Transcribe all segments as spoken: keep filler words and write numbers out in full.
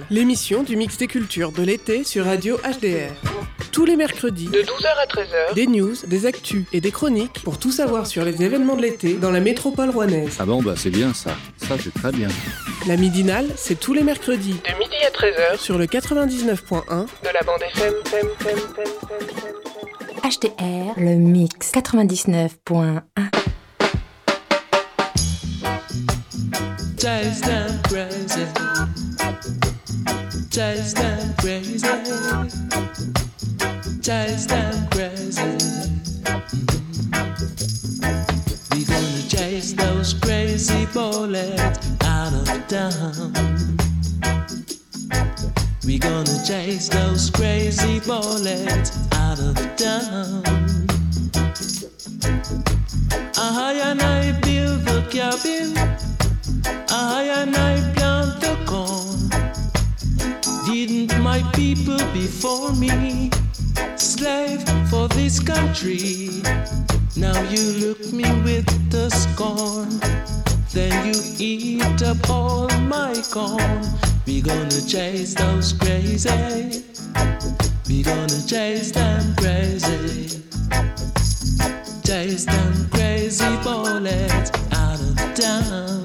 l'émission du mix des cultures de l'été sur Radio H D R. Tous les mercredis, de douze heures à treize heures, des news, des actus et des chroniques pour tout savoir sur les événements de l'été dans la métropole rouennaise. Ah bon, bah c'est bien ça. Ça, c'est très bien. La midinale, c'est tous les mercredis, de midi à treize heures, sur le quatre-vingt-dix-neuf point un de la bande F M. F M, F M, F M, F M. H D R, le mix quatre-vingt-dix-neuf point un. Taste and crazy, taste and crazy, taste and crazy. We gonna chase those crazy bullets out of town. We gonna chase those crazy bullets out of town. I and I build the cabin, I and I plant the corn. Didn't my people before me slave for this country? Now you look me with the scorn, then you eat up all my corn. We gonna chase those crazy, we gonna chase them crazy, chase them crazy bullets out of town.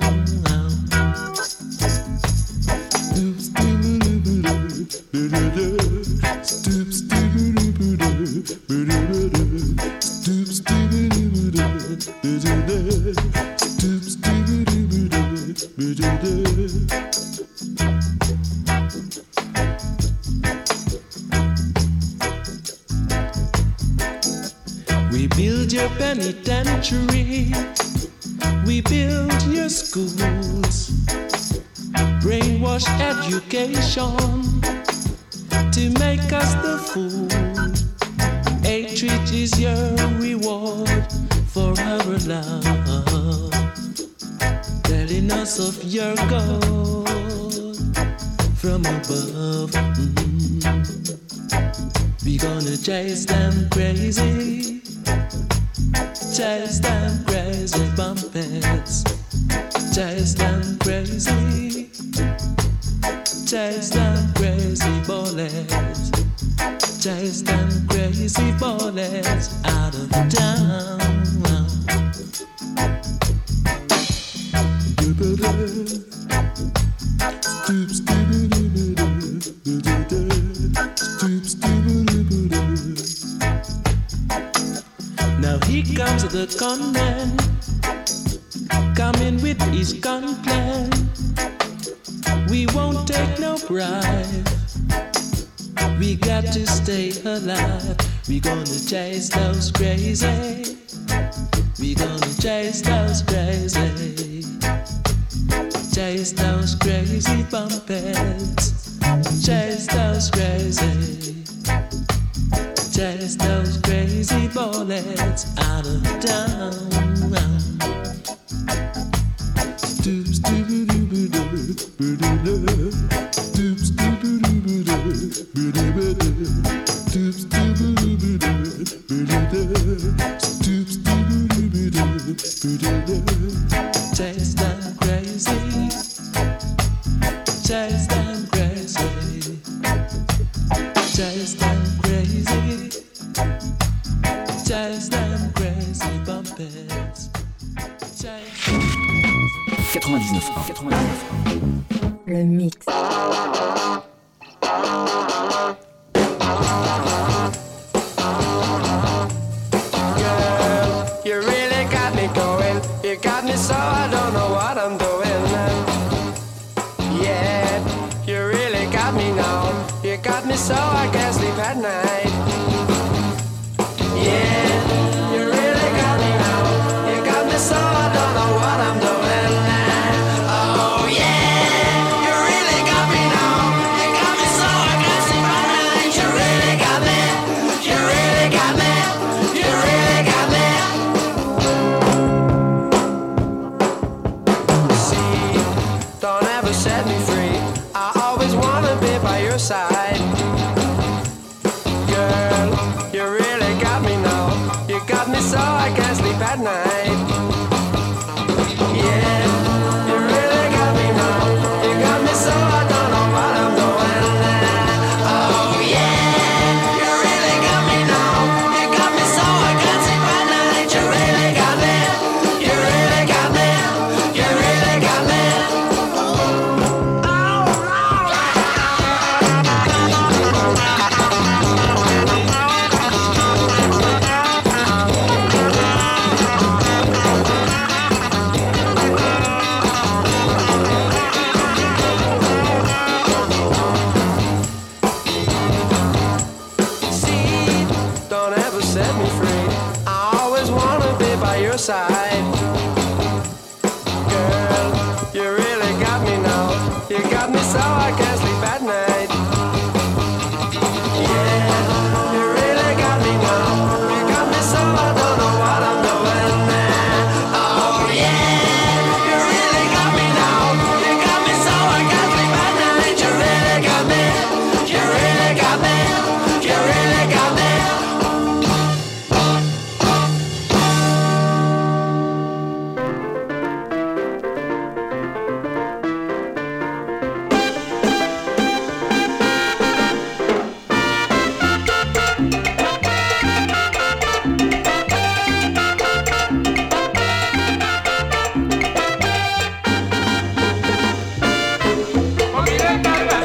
We build your penitentiary, we build your schools, brainwash education to make us the fool. Hatred is your reward for our love, telling us of your God from above. Mm-hmm. We gonna chase them crazy, chase them crazy bumpets, chase them crazy, chase them crazy bullets, chase them crazy bullets out of town. Now here comes the gunman, coming with his gun plan. We won't take no bribe, we got to stay alive. We gonna chase those crazy, we gonna chase those crazy, chase those crazy bumpets, chase those crazy, chase those crazy bullets out of town. Stoop, stoop, doop, doop, doop, doop. Stoop, stoop, doop, doop, doop, doop. Stoop, stoop, doop, doop, doop. Stoop, stoop, doop, doop, doop. Chase them crazy, chase them crazy, chase them crazy, chase them crazy bumpets. quatre-vingt-dix-neuf point un. Le mix. You really got me going. You got me so I don't know what I'm doing. Yeah, you really got me now. You got me so I can't sleep at night. Yeah, you really got me now. You got me so I don't know what I'm doing. Oh yeah, you really got me now. You got me so I can't sleep at night. You really got me. You really got me. You really got me. See, don't ever set me free. I always wanna be by your side. Girl, you really got me now. You got me so I can't sleep at night. Yeah, you really got me now. You got me so I don't know what I'm doing.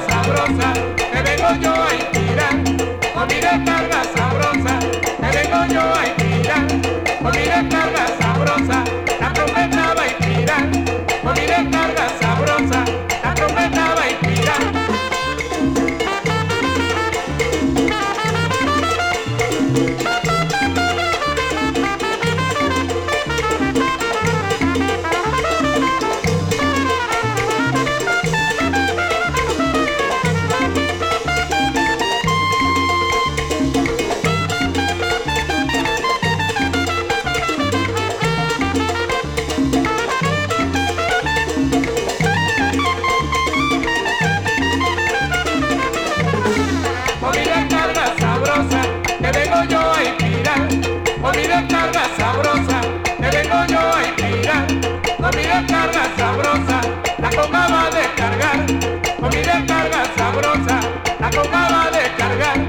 sabrosa, te vengo yo a inspirar. Con mi descarga sabrosa, te vengo yo a inspirar. Con mi descarga sabrosa, la trompeta va a inspirar. Con mi descarga sabrosa, la trompeta va a inspirar. Sabrosa, te vengo yo a inspirar. Con mi descarga sabrosa, la coca va a descargar. Con mi descarga sabrosa, la coca va a descargar.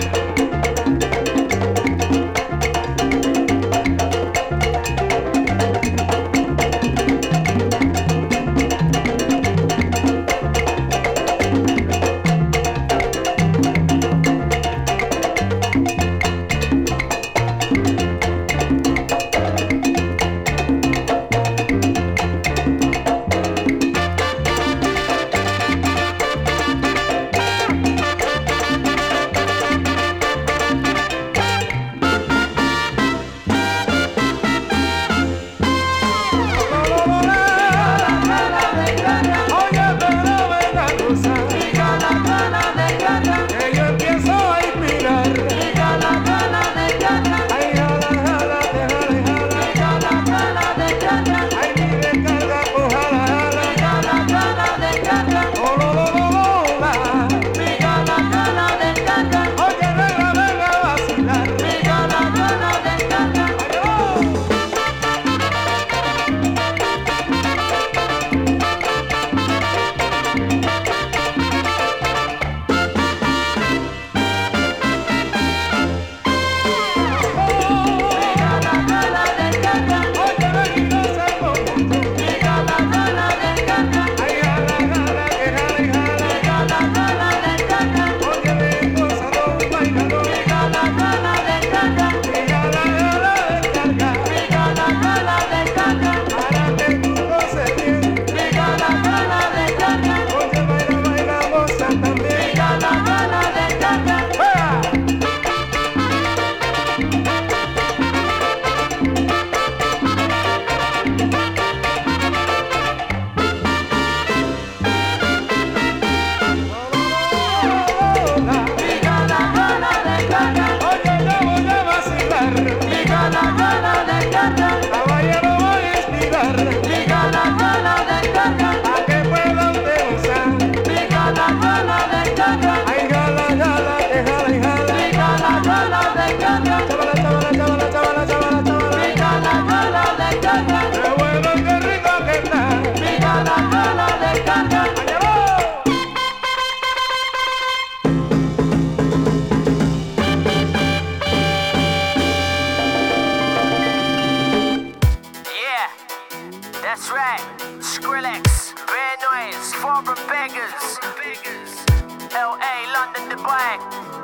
That's right, Skrillex, Red Noise, Former Beggars, L A, London, Dubai.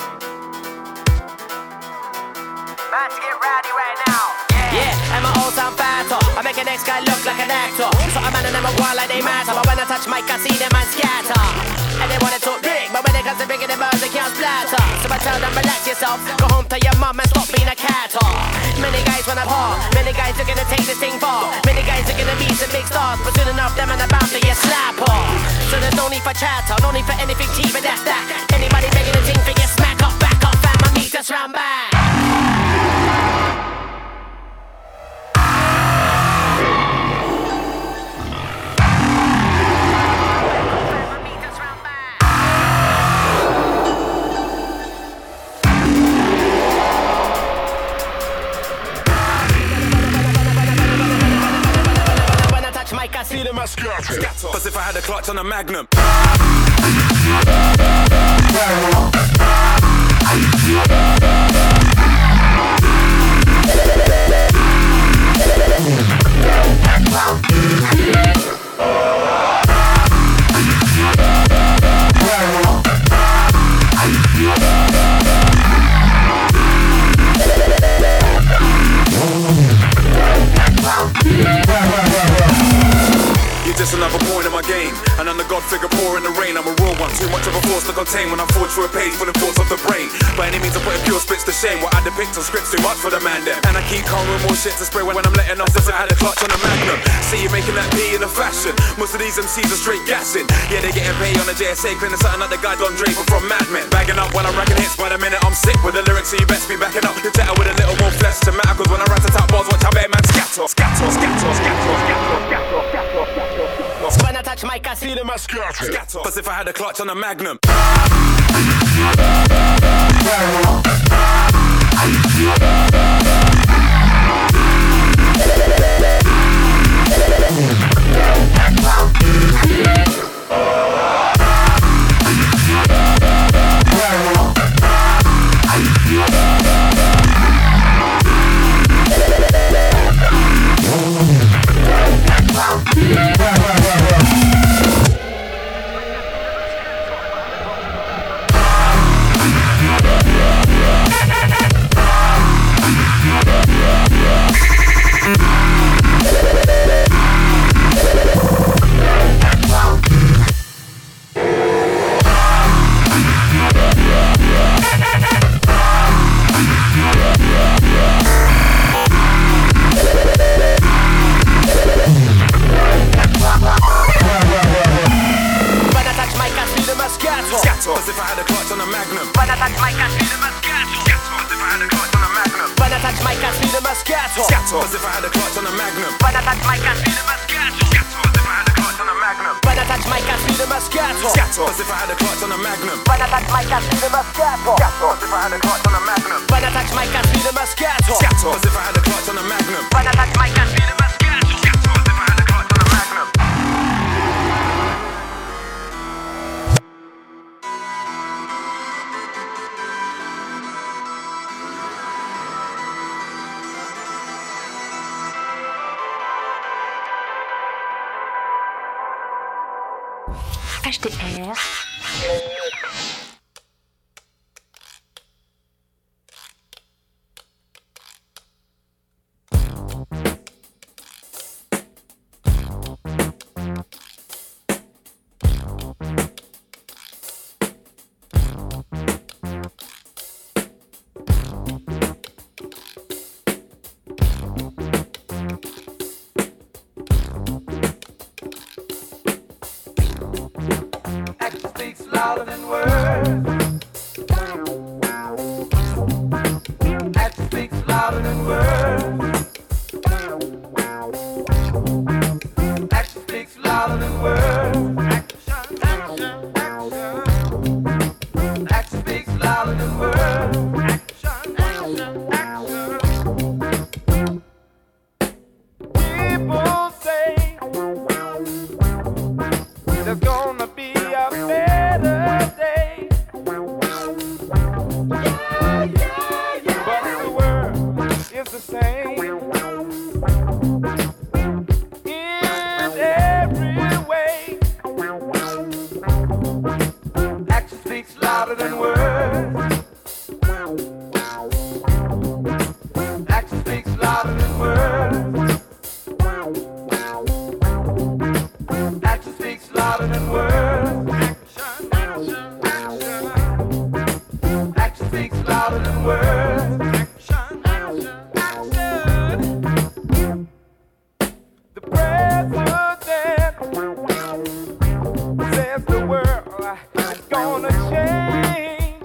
About to get rowdy right now. Yeah, yeah, and my old sound fatter. I make the next guy look like an actor. So a man and them a go like they matter. But when I touch mic, I see them man scatter. And they wanna talk big, but when it comes to bringing the birds, they can't splatter. So I tell them, relax yourself, go home to your mum and stop being a catter. Many guys wanna par, many guys are gonna take this thing far. Many guys are gonna be some big stars, but soon enough, them and about to get slapper. So there's no need for chatter, no need for anything cheap, but that's that. Anybody begging a thing for get smack up, back up, fam, I need to round back. Cause if I had a clutch on a Magnum. just another point in my game. And I'm the god figure pouring the rain. I'm a raw one, too much of a force to contain. When I forge through a page full of thoughts of the brain. By any means I'm putting pure spits to shame. What I depict on scripts too much for the man them. And I keep calm with more shit to spray when, when I'm letting off. Since I had a clutch on a magnum. See you making that P in a fashion. Most of these M Cs are straight gassing. Yeah, they getting paid on the J S A. Cleaning something like the guy Don Draper from Mad Men. Bagging up while I'm racking hits by the minute. I'm sick with the lyrics, so you best be backing up. You tell with a little more flesh to matter. Cause when I rat a top bars, watch how bad man scatter. Scatter, scatter, scatter, scatter, scatter, scatter, scatter. When I touch mic, I see them as scatter. Scatter. Cause if I had a clutch on a magnum. Cause if I had a clutch on a magnum. When I touch mic, I see them as scatter. Cause if I had a clutch on a magnum. When I touch mic, I see them as scatter. Cause if I had a clutch on a magnum. When I touch mic, I see them as scatter. Cause if I had a clutch on a magnum. When I touch mic, I see them as scatter. Cause if I had a clutch on a magnum. When I touch mic, I see them as scatter. Cause if I had a clutch on a magnum. When I touch mic, I see them as scatter. Cause if I had a clutch on a magnum. When I touch mic, I see them as scatter. Cause if I had a clutch on a magnum. H T R. Louder than words. Action speaks louder than words. Action speaks louder than words. Action, action, action. Action speaks louder than words. Action, action, action. People say there's gonna be a better day. Yeah, yeah, yeah. But the world is the same in every way. Action speaks louder than words. Action speaks louder than words. Action speaks louder than words. Action, action, action. Action speaks louder than words. Action, action, action. The president says the world is gonna change.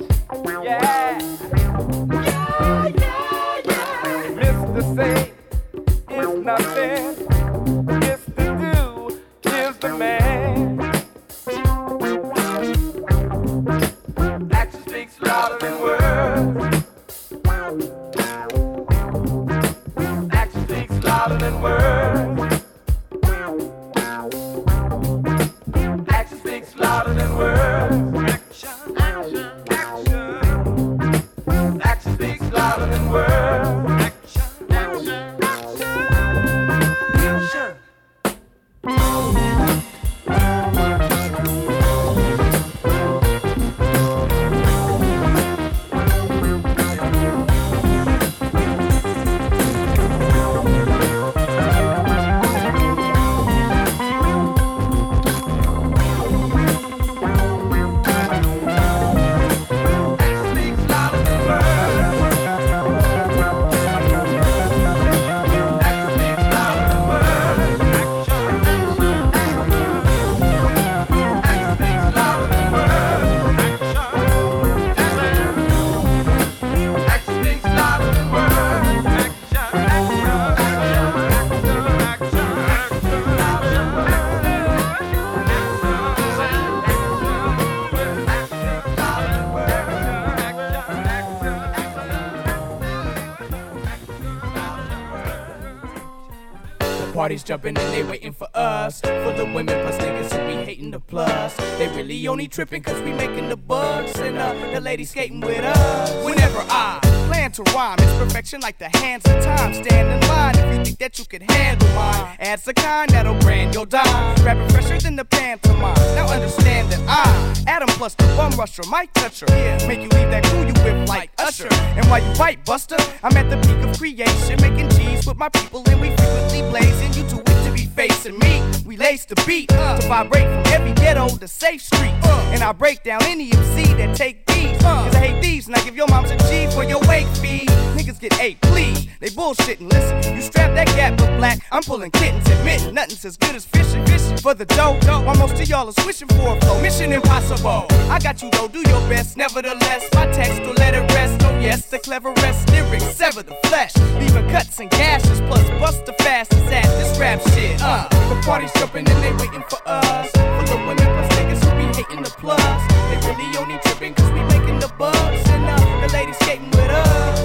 party's jumping and they waiting for us. For the women plus niggas who be hating the plus. They really only tripping cause we making the bucks. And uh, the ladies skating with us. Whenever I plan to rhyme, it's perfection like the hands of time. Stand in line if you think that you can handle mine. Add the kind that'll brand your dime. Rapping fresher than the pantomime. Now understand that I, Adam plus the bum rusher, might touch her. Yeah, make you leave that crew you with like Usher. And while you bite buster, I'm at the peak of creation, making G's with my people and we frequently blazing. You too weak to be facing me. We lace the beat uh, to vibrate from every ghetto to safe street. Uh, and I break down any M C that take these. Uh, Cause I hate thieves and I give your moms a G for your wake fee. Niggas get eight, please. They bullshitting. Listen, you strap that gap with black. I'm pulling kittens, admitting nothing's as good as fishing. Fishing for the dough, while most of y'all are swishing for a flow. Mission impossible. I got you though, do your best. Nevertheless, my text will let it rest. Oh yes, the cleverest lyrics sever the flesh, leaving cuts and gashes. Plus, bust the fastest at this rap shit. Uh, the party's jumping and they waiting for us. For the women plus niggas who be hating the plus. They really only tripping cause we making the bucks. And uh, the ladies skating with us.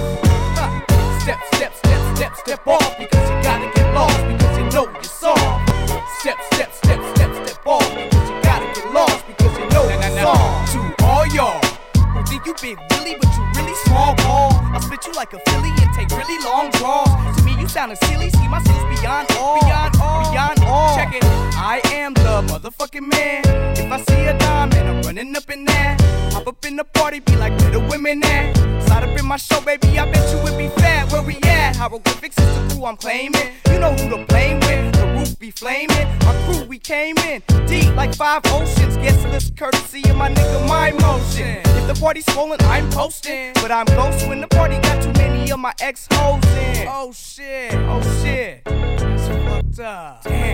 Uh, step, step, step, step, step off because you gotta get lost because you know you're soft. Step, step, step, step, step off because you gotta get lost because you know you're soft. To all y'all who think you big Willie but you really small ball, I'll spit you like a Philly and take really long draws. To me you soundin' silly, see my skills beyond all, beyond all, beyond all. Check it, I am the motherfucking man. If I see a diamond, I'm running up in there. Hop up in the party, be like where the women at? Slide up in my show, baby, I bet you would be fat. Where we at? Hieroglyphics is the crew I'm claiming. You know who to blame with, the roof be flaming. Our crew, we came in deep like five oceans. Guest list courtesy of my nigga, my motion. If the party's swollen, I'm posting. But I'm ghost when the party got too many of my ex-hoes in. Oh shit, oh shit, that's fucked up. Damn,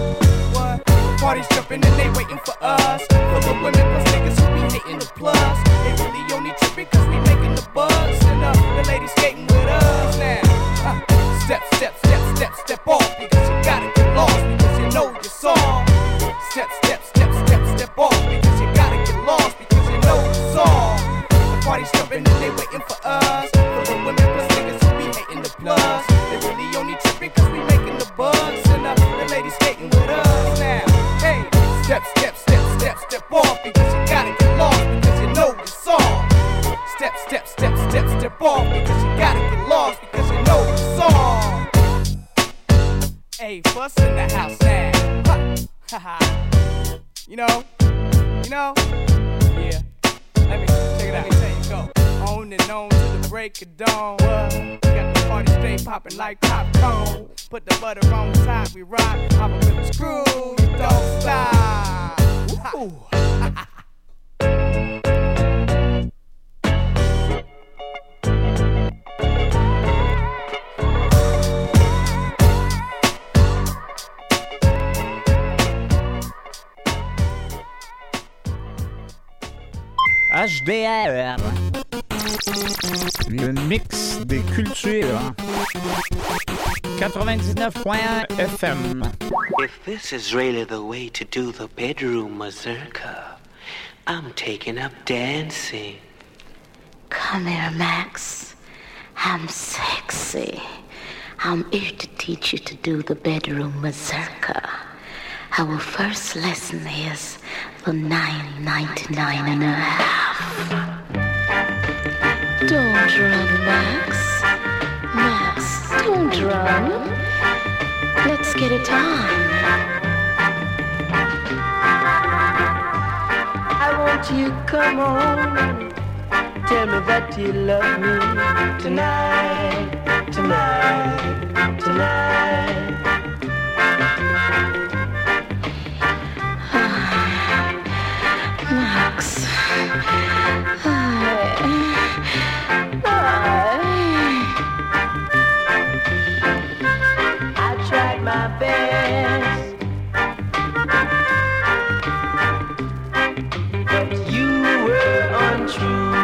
what? The party's jumping and they waiting for us. For the women plus niggas who be hating the plus. They really only tripping cause we making the buzz. And uh, the ladies skating with us now. Uh, step, step, step, step, step off because you gotta get lost because you know you're soft. Step, step, step, step, step off because you gotta get lost because you know you're soft. The party's jumping and they waiting for us. For the women plus niggas who be hating the plus. They really only tripping cause we making the buzz. And uh, the ladies skating with us now. Hey, step, step, step, step, step off because you gotta get lost because you know you're soft. Step, step, step, step, step off because you gotta get lost because you know you're soft. Hey, fuss in the house now. Ha, ha, ha. You know, you know, yeah. Let me check it out. Let me tell you, go on and on to the break of dawn. What? We got the party straight popping like popcorn. Put the butter on the top, we rock. I'm a little screw, you don't stop. Ooh. H D R, le mix des cultures, quatre-vingt-dix-neuf point un F M. If this is really the way to do the bedroom mazurka, I'm taking up dancing. Come here, Max. I'm sexy. I'm here to teach you to do the bedroom mazurka. Our first lesson is the nine ninety-nine and a half. Don't run, Max. Max, don't run. Let's get it on. I want you, come on. Tell me that you love me tonight, tonight, tonight. Max, I, I, I tried my best, but you were untrue.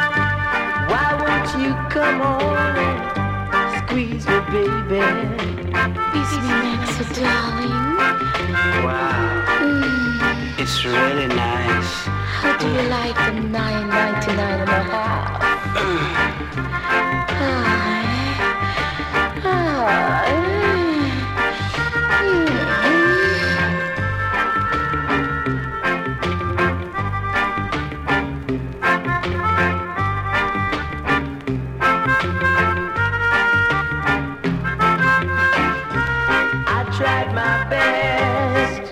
Come on, squeeze me, baby. Kiss me, Maxie, darling. Wow. Mm. It's really nice. How do you like the nine ninety-nine and a half? Ah, ah, tried my best,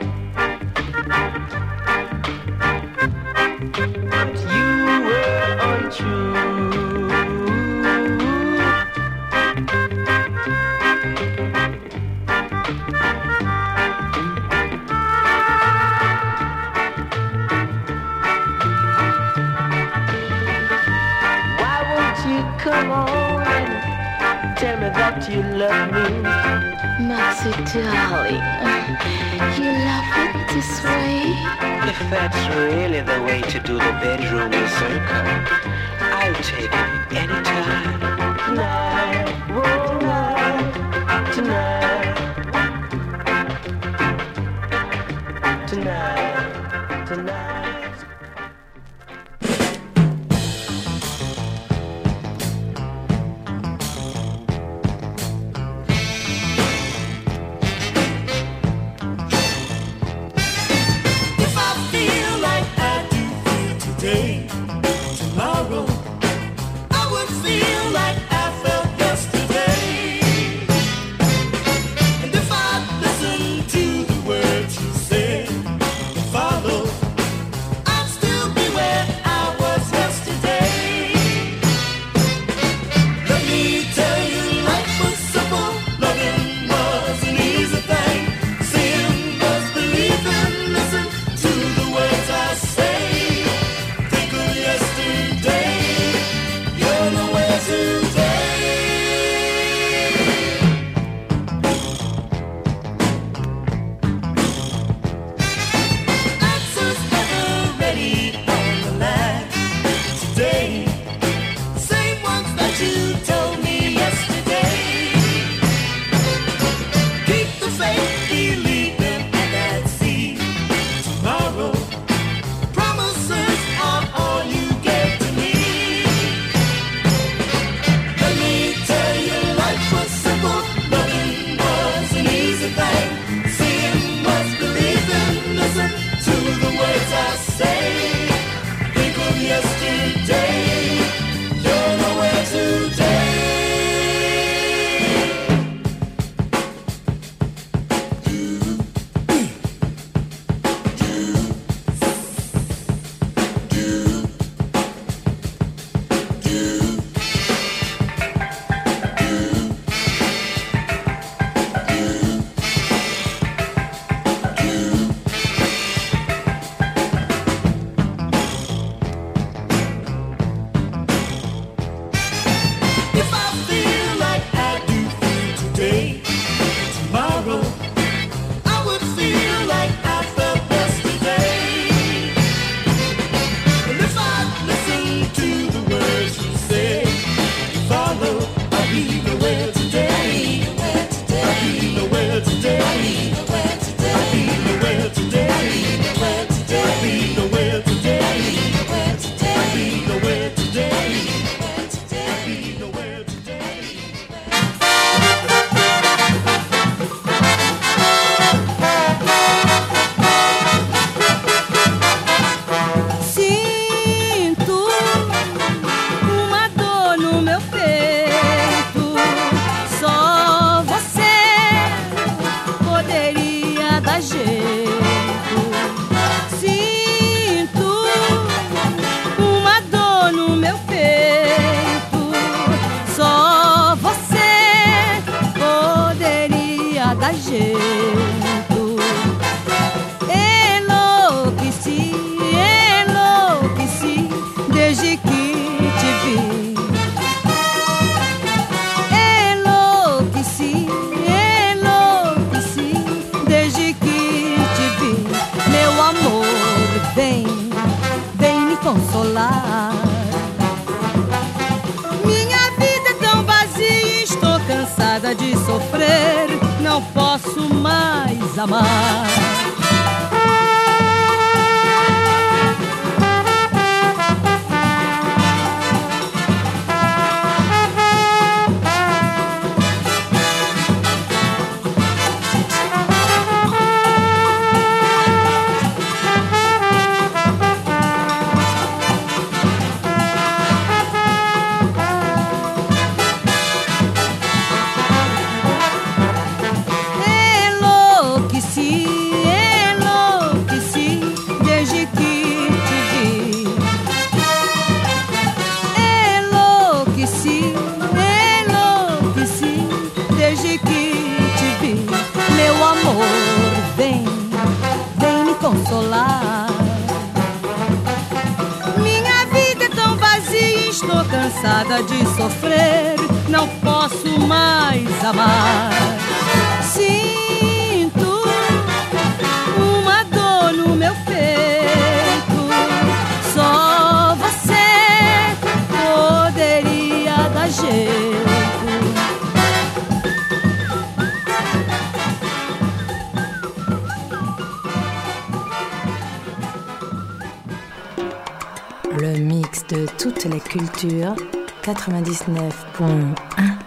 but you were untrue. Why won't you come on and tell me that you love me? Maxie, darling, you love it this way? If that's really the way to do the bedroom mazurka, I'll take it anytime. Tonight, oh, tonight, tonight, tonight, tonight. Minha vida é tão vazia, estou cansada de sofrer. não posso mais amar. Consolar. Minha vida é tão vazia, estou cansada de sofrer, não posso mais amar. Sinto uma dor no meu peito, só você poderia dar jeito. Le mix de toutes les cultures, quatre-vingt-dix-neuf point un.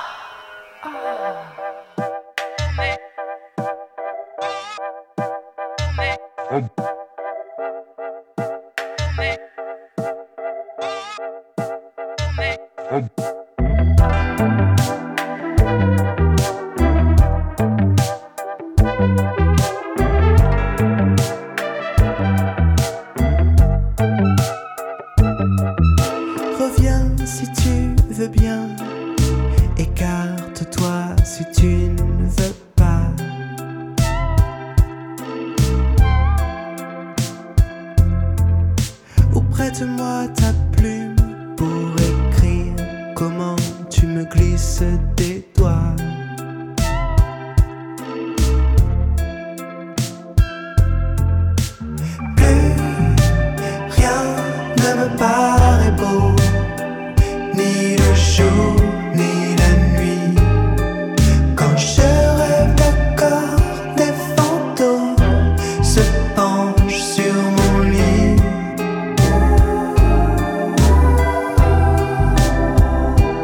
Reviens si tu veux bien, écarte-toi si tu ne veux pas. Ou prête-moi ta plume pour écrire comment tu me glisses des